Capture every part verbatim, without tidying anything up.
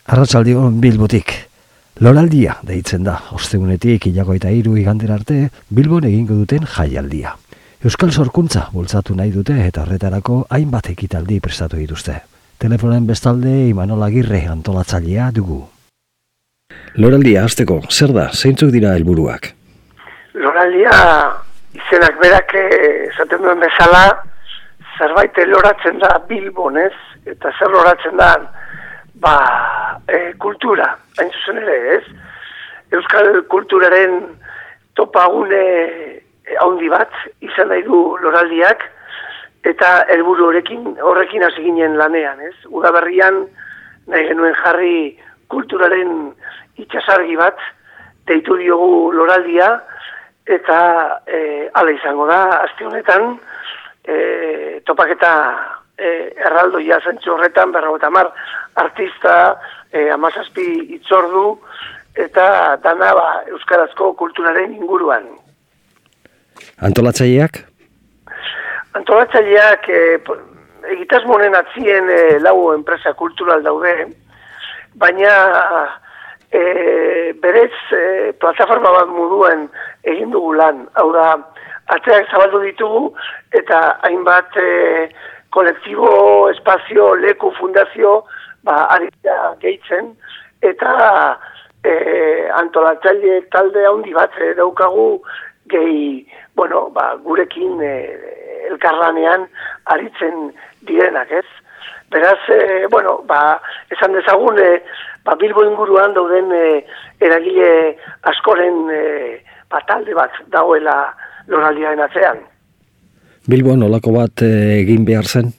Arratsaldeon Bilbotik. Loraldia deitzen da, ostegunetik hilagoita hiru igandera arte Bilbon egingo duten jaialdia. Euskal sorkuntza bultzatu nahi dute eta horretarako hainbat ekitaldi prestatu dituzte. Telefonen bestalde Imanol Agirre antolatzailea dugu. Loraldia hasteko, zer da, zeintzuk dira helburuak? Loraldia izenak berak esaten duen bezala, zerbait loratzen da Bilbon, ez? Eta zer loratzen da, ba, e, kultura, hain zuzen ere, ez? Euskal kulturaren topagune handi bat izan nahi du loraldiak, eta helburu horrekin, horrekin hasi ginen lanean, ez? Udaberrian nahi genuen jarri kulturaren itxasargi bat, deitu diogu loraldia, eta e, hala izango da, aste honetan, e, topaketa e, erraldoia zentzu horretan, berrogeita hamar artista, e, hamazazpi hitzordu, eta dana ba, euskarazko kulturaren inguruan. Antolatzaileak? Antolatzaileak e, egitasmo honen atzien e, lau enpresa kultural daude, baina e, berez e, plataforma bat moduan egin dugu lan. Hau da, ateak zabaldu ditugu eta hainbat e, kolektibo, espazio, leku, fundazio ba, ari da gehitzen, eta e, antolatzaile talde handi bat e, daukagu gehi, bueno, ba, gurekin e, elkarlanean aritzen direnak, ez? Beraz, e, bueno, ba, esan dezagun, e, ba, Bilbo inguruan dauden e, eragile askoren e, ba, talde bat dagoela loraldiaren atzean. Bilbo nolako bat e, egin behar zen?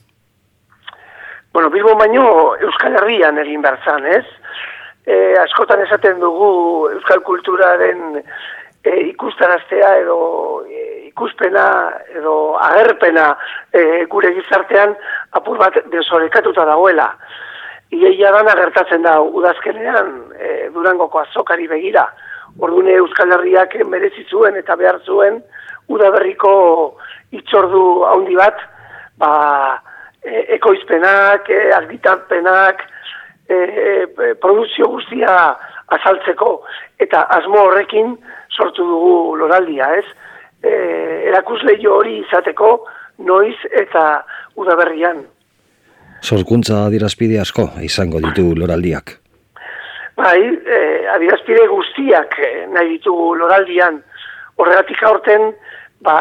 Bueno, Bilbo baino Euskal Herrian egin behar zen, ez? E, askotan esaten dugu Euskal kulturaren e, ikustaraztea edo e, ikuspena edo agerpena e, gure gizartean apur bat desorekatuta dagoela. Iaia dana gertatzen da udazkenean e, Durangoko azokari begira. Ordune Euskal Herriak merezi zuen eta behar zuen udaberriko hitzordu handi bat, ba, e, ekoizpenak, e, argitarpenak, e, e, produzio guztia azaltzeko, eta asmo horrekin sortu dugu loraldia, ez? E, erakusleio hori izateko noiz eta udaberrian. Sorkuntza adierazpide asko izango ditu loraldiak. Bai, e, adierazpide guztiak nahi ditugu loraldian. Horregatik aurten, ba,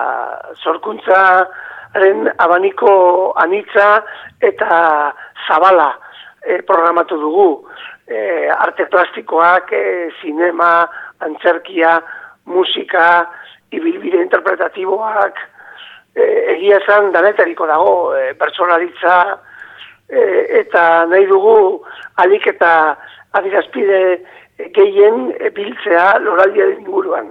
sorkuntzaren abaniko anitza eta zabala e, programatu dugu. E, arte plastikoak, e, sinema, antzerkia, musika, ibilbide interpretatiboak, e, egia esan danetariko dago, e, pertsonalitza, e, eta nahi dugu alik eta adierazpide gehien biltzea loraldiaren inguruan.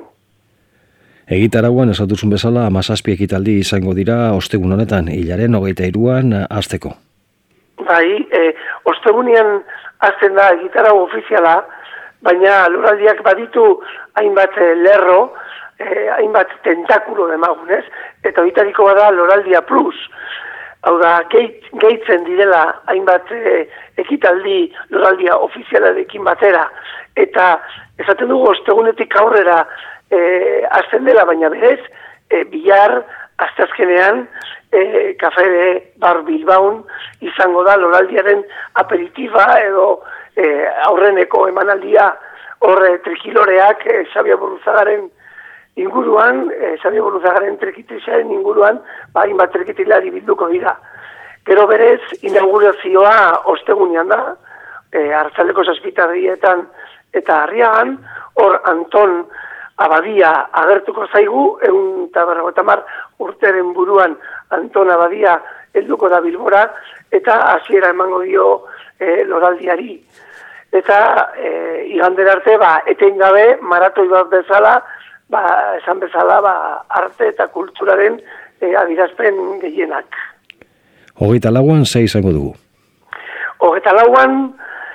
Egitaragoan esatuzun bezala hamazazpi ekitaldi izango dira ostegun honetan, hilaren hogeita hiruan hasteko. Bai, e, ostegunean hasten da egitarago ofiziala, baina loraldiak baditu hainbat lerro, eh, hainbat tentakulo demagunez, eta horitariko bada loraldia plus. Hau da, gehitzen direla hainbat eh, ekitaldi loraldia ofizialarekin batera, eta esaten dugu ostegunetik aurrera eh, azten dela, baina berez, eh, bihar, asteazkenean, eh, Kafe Bar Bilbaun izango da loraldiaren aperitiba edo eh, aurreneko emanaldia horre trikiloreak eh, Xabier Burruzagaren inguruan, eh, Xabier Burruzagaren trikitizaren inguruan, ba, hainbat trikitilari bilduko dira. Gero berez, inaugurazioa ostegunean da, eh, Arratsaldeko zazpitardietan eta Arriagan, hor Anton Abadia agertuko zaigu, ehun eta berrogeita hamar urteren buruan Anton Abadia helduko da Bilbora, eta hasiera emango dio eh, loraldiari. Eta e, igandera arte, ba, etengabe, maratoi bat bezala, ba, esan bezala, ba, arte eta kulturaren e, adierazpen gehienak. Hogeita lauan ze izango dugu? Hogeita lauan,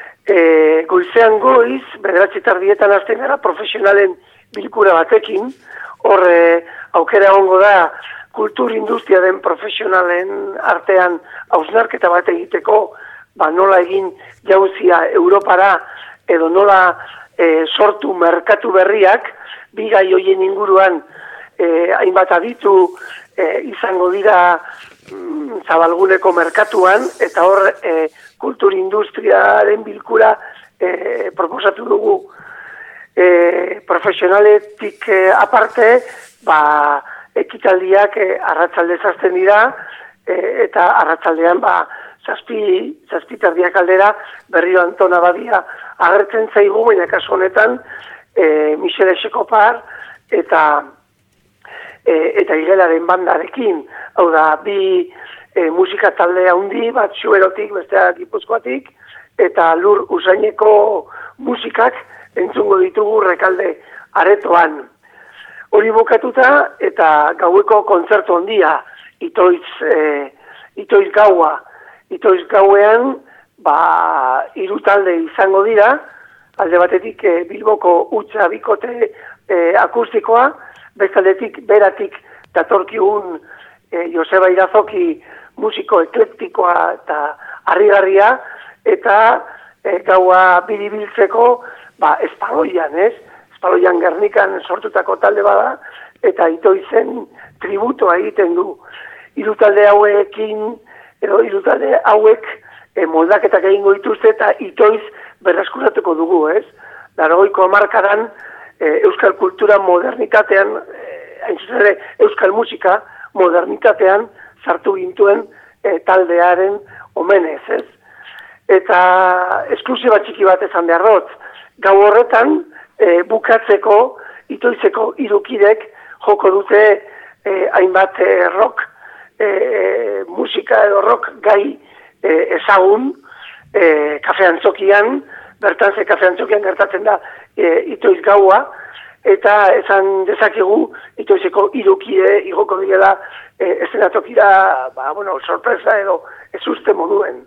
e, goizean goiz, bederatzi tardietan hasten gara, profesionalen bilkura batekin, hor e, aukera egongo da kultur industria den profesionalen artean hausnarketa bat egiteko ba, nola egin jauzia Europara edo nola e, sortu merkatu berriak, bigai hoien inguruan e, hainbat aditu e, izango dira mm, zabalguneko merkatuan, eta hor e, kulturindustriaren bilkura e, proposatu dugu. E, profesionaletik e, aparte, ba, ekitaldiak e, arratsaldez hasten dira, e, eta arratsaldean ba, zazpi, zazpi terdiak aldera Berrio Antona Badia agertzen zaigu, baina kasu honetan e, Michele Xekopar eta e, eta Igelaren bandarekin, hau da, bi e, musika talde handi, bat Xuerotik, bestea Gipuzkoatik, eta Lur Usaineko musikak entzungo ditugu Rekalde aretoan. Hori bukatuta eta gaueko kontzertu handia, itoiz, e, itoiz gaua. Itoiz gauean, ba, hiru talde izango dira, alde batetik e, Bilboko utza bikote e, akustikoa, bestaldetik beratik datorkigun e, Joseba Irazoki musiko eklektikoa eta harrigarria, eta e, gaua biribiltzeko, ba, Espaloian, ez? Espaloian Gernikan sortutako talde bada, eta itoizen tributoa egiten du. Hiru talde hauekin, edo hiru talde hauek e, moldaketak egingo dituzte, eta itoiz berreskuratuko dugu, ez? Laurogeiko hamarkadan e, euskal kultura modernitatean, e, hain zuzen ere, euskal musika modernitatean sartu gintuen e, taldearen omenez, ez? Eta esklusiba txiki bat esan behar dut. Gau horretan, e, bukatzeko, itoizeko irukidek joko dute e, hainbat e, rock, e, musika edo rock gai e, ezagun, e, kafe antzokian, bertan ze kafe antzokian gertatzen da e, itoiz gaua, eta esan dezakegu itoizeko irukide igoko direla e, estenatokira, ba, bueno, sorpresa edo ez uste moduen.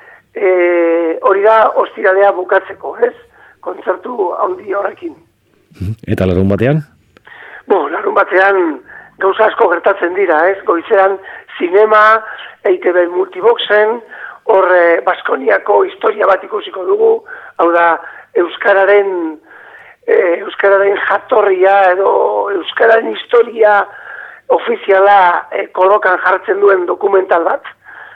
E, hori da ostiralea bukatzeko, ez? Kontzertu handi horrekin. Eta larun batean? Bo, larun batean gauza asko gertatzen dira, ez? Goizean zinema, E T V Multiboxen, hor eh, Baskoniako historia bat ikusiko dugu, hau da Euskararen, eh, Euskararen jatorria edo Euskararen historia ofiziala eh, kolokan jartzen duen dokumental bat,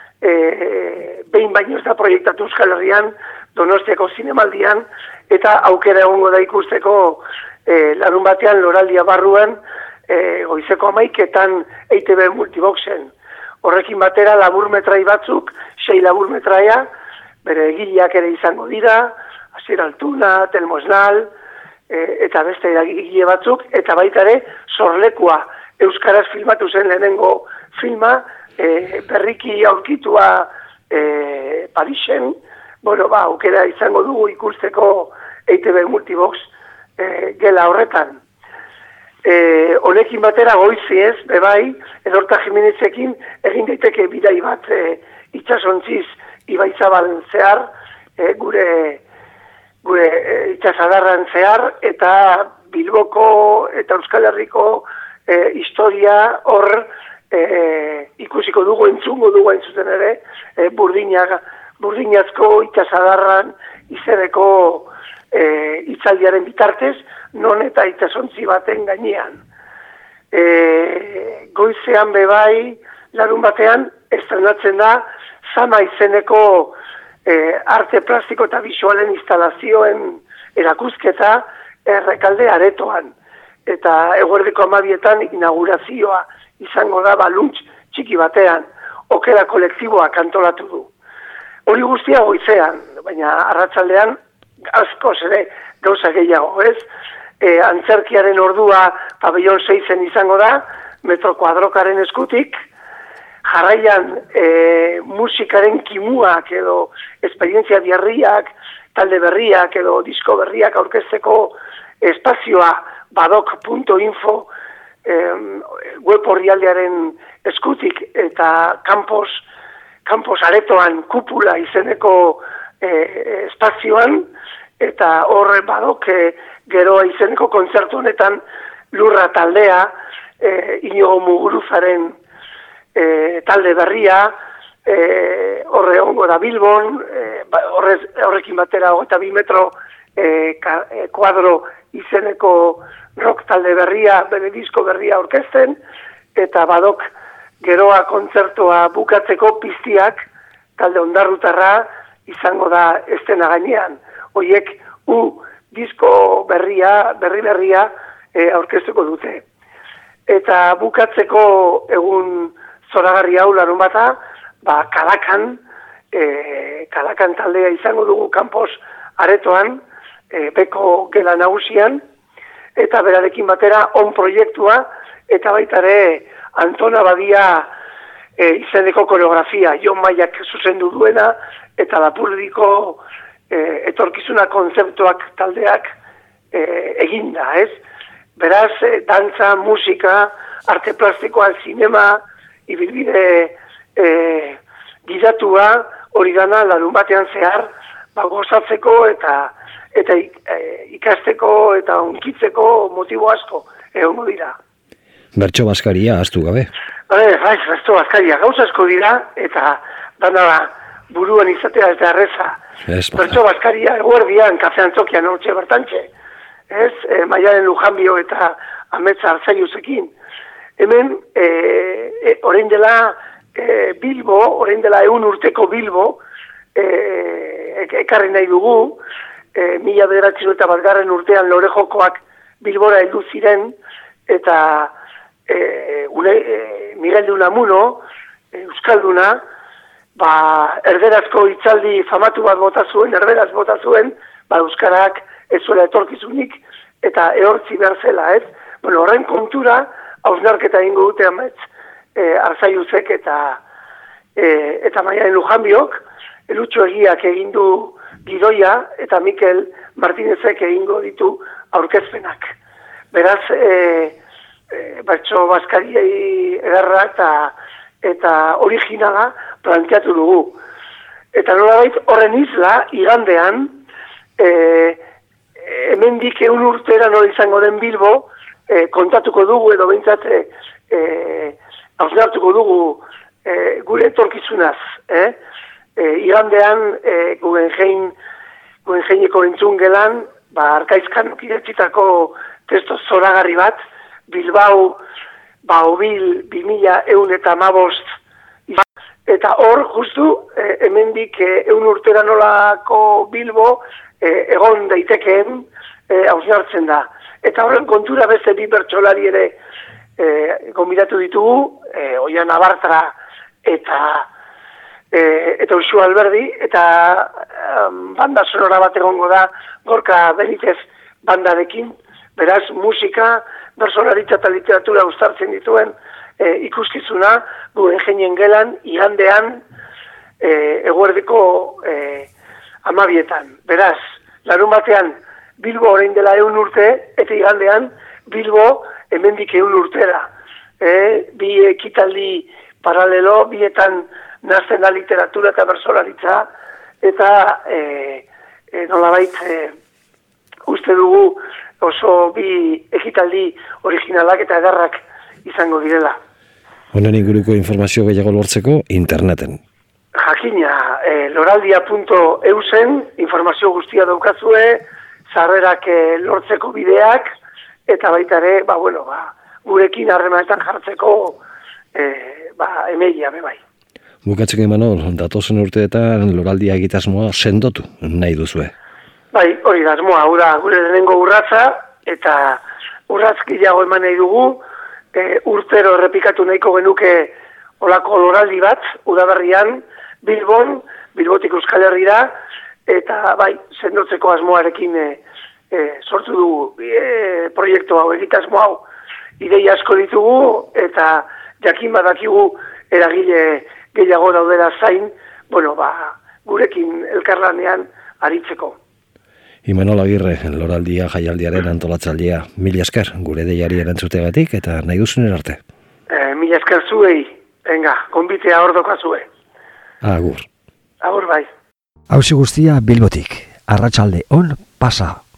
eh, behin baino ez da proiektatu Euskal Herrian, Donostiako zinemaldian, eta aukera egongo da ikusteko e, larun batean loraldia barruan e, goizeko amaiketan E T V Multiboxen. Horrekin batera laburmetrai batzuk, sei laburmetraia, bere egileak ere izango dira, Asier Altuna, Telmo Esnal, e, eta beste egile batzuk, eta baita ere Sorlekua, euskaraz filmatu zen lehenengo filma, e, berriki aurkitua e, Parisen, bueno, ba, aukera izango dugu ikusteko E T V Multibox e, gela horretan. E, honekin batera goizi ez, bebai, Edorta Jimenezekin egin daiteke bidai bat e, itxasontziz Ibaizabalen zehar, e, gure, gure e, itxasadarran zehar, eta Bilboko eta Euskal Herriko e, historia hor e, ikusiko dugu, entzungo dugu hain zuzen ere, e, burdinaga, burdinazko itxasadarran izereko e, itzaldiaren bitartez, non eta itxasontzi baten gainean. E, goizean bebai, larun batean, estrenatzen da, Zama izeneko e, arte plastiko eta bisualen instalazioen erakusketa Errekalde aretoan. Eta eguerdiko amabietan inaugurazioa izango da baluntz txiki batean, okera kolektiboak antolatu du. Hori guztia goizean, baina arratsaldean askoz ere gauza gehiago, ez? E, antzerkiaren ordua pabellon seizen izango da, Metro Kuadrokaren eskutik, jarraian e, musikaren kimuak edo esperientzia berriak, talde berriak edo disko berriak aurkezteko espazioa badok punto info e, web orrialdearen eskutik eta Campos Campos aretoan kupula izeneko e, espazioan, eta horre badok e, geroa izeneko kontzertu honetan Lurra taldea, e, Inigo Muguruzaren e, talde berria, e, horre ongo da Bilbon, e, ba, horrez, horrekin batera hogeita bi metro e, ka, e, kuadro izeneko rock talde berria, bere disko berria orkesten, eta badok geroa kontzertua bukatzeko piztiak talde ondarrutarra izango da estena gainean. Hoiek u disko berria, berri berria e, aurkeztuko dute. Eta bukatzeko egun zoragarri hau larun bata, ba, Kalakan, e, Kalakan taldea izango dugu kanpos aretoan, e, beko gela nagusian, eta berarekin batera on proiektua, eta baita ere Antona Badia e, izeneko koreografia, Jon Maiak zuzendu duena, eta Lapurdiko e, etorkizuna kontzeptuak taldeak e, eginda, ez? Beraz, e, dantza, musika, arte plastikoa, zinema, ibilbide e, gidatua hori dana larun batean zehar, ba, gozatzeko eta eta ikasteko eta onkitzeko motibo asko egongo dira. Bertso Baskaria ahaztu gabe. Bai, bai, Bertso Baskaria gauza asko dira eta dana buruan izatea ez da erreza. Bertso Baskaria eguerdian kafe antzokian hortxe bertantxe. Ez, e, Maialen Lujanbio eta Ametsa Arzaiuzekin. Hemen, e, e, orain dela e, Bilbo, orain dela egun urteko Bilbo, e, ekarri nahi dugu, e, mila bederatzen eta batgarren urtean Lorejokoak Bilbora heldu ziren, eta e, une, e, Miguel de Unamuno, e, Euskalduna, ba, erderazko hitzaldi famatu bat bota zuen, erderaz bota zuen, ba, Euskarak ez zuela etorkizunik, eta ehortzi behar zela, ez? Bueno, horren kontura, hausnarketa egingo dute amets, e, Arzaiuzek eta e, eta Maialen Lujanbiok, Elutxo Egiak egin du gidoia, eta Mikel Martinezek egingo ditu aurkezpenak. Beraz, e, e, Bertso Baskariei ederra eta, eta originala planteatu dugu. Eta nolabait horren isla, igandean, e, hemendik egun urtera nola izango den Bilbo, e, kontatuko dugu edo behintzat e, hausnartuko dugu e, gure etorkizunaz. Eh? E, igandean e, Guggenheim, Guggenheimeko entzun gelan, ba, Arkaizkan kiretzitako testo zoragarri bat, Bilbao, ba, obil, bi mila eun eta mabost, eta hor, justu, e, hemendik e, eun urtera nolako Bilbo, e, egon daitekeen e, hausnartzen da. Eta horren kontura beste bi bertsolari ere e, gonbidatu ditugu, e, Oian Abartra eta e, eta Uxu Alberdi, eta um, banda sonora bat egongo da Gorka Benitez bandarekin, beraz musika, bertsolaritza eta literatura uztartzen dituen e, ikuskizuna Guggenheim gelan igandean e, eguerdiko e, amabietan. Beraz, larun batean Bilbo orain dela eun urte, eta igandean Bilbo hemendik eun urtera. E, bi ekitaldi paralelo, bietan nazten da literatura eta bersolaritza, eta e, e, nolabait e, uste dugu oso bi ekitaldi originalak eta edarrak izango direla. Honen inguruko informazio gehiago lortzeko interneten. Jakina, e, loraldia puntu eusen informazio guztia daukazue, sarrerak e, lortzeko bideak, eta baita ere, ba, bueno, ba, gurekin harremanetan jartzeko e, ba, emaila bebai. Bukatzeko Imanol, datozen urteetan loraldia egitasmoa sendotu nahi duzue. Bai, hori da, asmoa, hau da, gure denengo urratza, eta urratz gehiago eman nahi dugu, e, urtero errepikatu nahiko genuke olako loraldi bat, udaberrian, Bilbon, Bilbotik Euskal Herrira, eta bai, sendotzeko asmoarekin e, e, sortu dugu e, proiektu hau, egitasmo hau, idei asko ditugu, eta jakin badakigu eragile gehiago daudera zain, bueno, ba, gurekin elkarlanean aritzeko. Imanol Agirre, loraldia jaialdiaren antolatzailea, mila esker gure deiari erantzuteagatik eta nahi duzunen arte. E, mila esker zuei, venga, konbitea ordoka zue. Agur. Agur bai. Hauzi guztia Bilbotik, arratsalde on pasa.